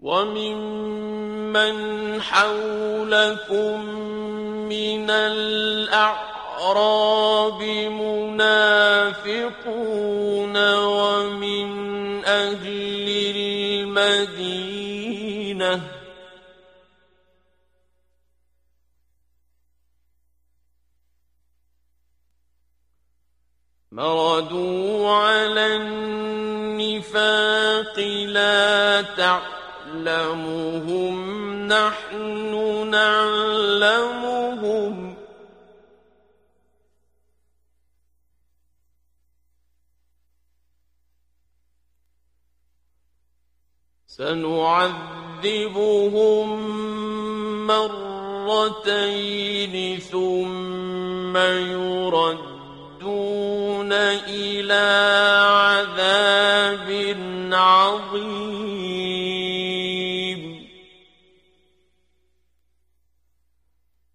وَمِمَّنْ حَوْلَكُمْ مِنَ الْأَعْرَابِ مُنَافِقُونَ وَمِنْ أَهْلِ الْمَدِينَةِ مَرَدُوا عَلَى النِّفَاقِ لَا تَعْلَمُهُمْ نَحْنُ نَعْلَمُهُمْ سَنُعَذِّبُهُم مَّرَّتَيْنِ ثُمَّ يُرَدُّونَ إِلَىٰ عَذَابٍ عَظِيمٍ